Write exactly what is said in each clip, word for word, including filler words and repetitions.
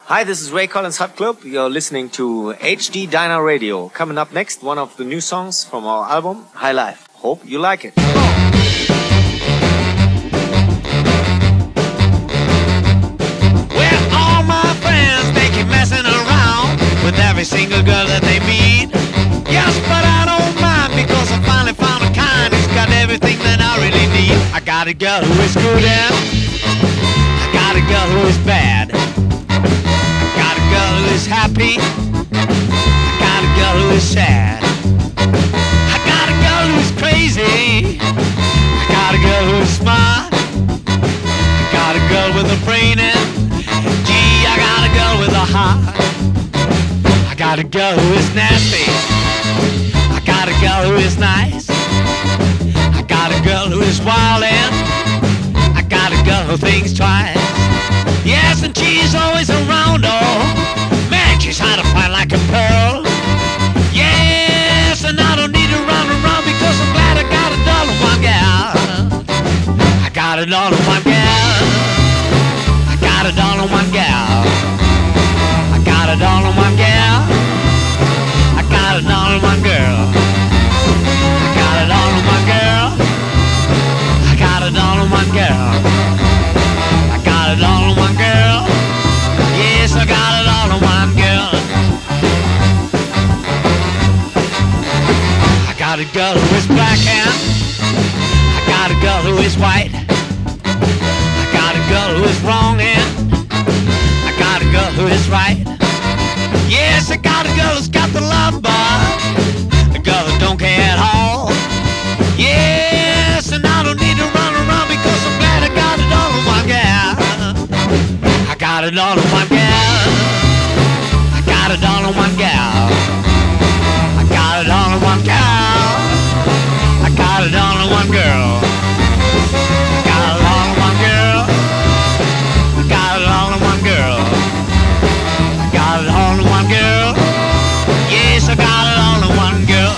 Hi, this is Ray Collins Hot Club. You're listening to H D Diner Radio. Coming up next, one of the new songs from our album, High Life. Hope you like it. Well, all my friends, they keep messing around with every single girl that they meet. Yes, but I don't mind because I finally found a kind who's got everything that I really need. I got a girl who is good and I got a girl who is bad. I got a girl who is happy. I got a girl who is sad. I got a girl who is crazy. I got a girl who is smart. I got a girl with a brain and gee, I got a girl with a heart. I got a girl who is nasty. I got a girl who is nice. I got a girl who is wild and I got a girl who thinks twice. Yes, and she's always around, oh man, she's hard to find like a pearl. Yes, and I don't need to run around because I'm glad I got it all in one gal. I got it all in one gal. I got it all in one gal. I got it all in one gal. I got it all in one girl. I got it all in one girl. I got it all in one girl. I got it all in one girl. Yes, I got it all in one girl. I got a girl who is black and I got a girl who is white. I got a girl who is wrong and I got a girl who is right. Yes, I got a girl who's got the love bar, a girl that don't care at all. Yes, and I don't need to run around because I'm glad I got it all in one gal. I got it all in one gal. I got it all in one gal. I got it all in one gal. I got it all in one girl. I got it all in one girl. I got it all in one girl. I got it all in one girl. Yes, I got it all in one girl.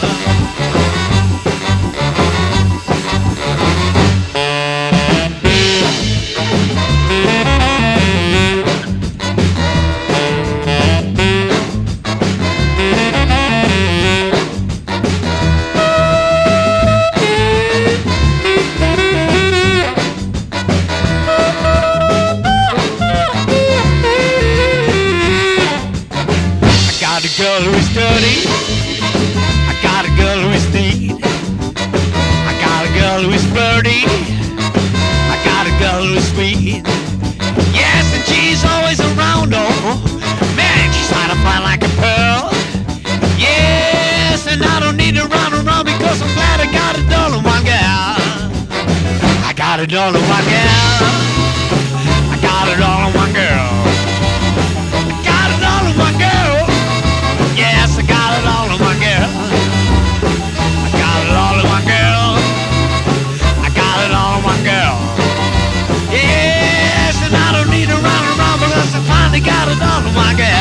Girl who is dirty, I got a girl who is neat. I got a girl who is flirty, I got a girl who is sweet. Yes, and she's always around, oh man, she's hard to find like a pearl. Yes, and I don't need to run around because I'm glad I got it all in one gal. I got it all in one gal. I got it all in one girl. I got it all in one girl. Yes, I got it all in one girl. I got it all in one girl. I got it all in one girl. Yes, and I don't need to run around because I finally got it all in one girl.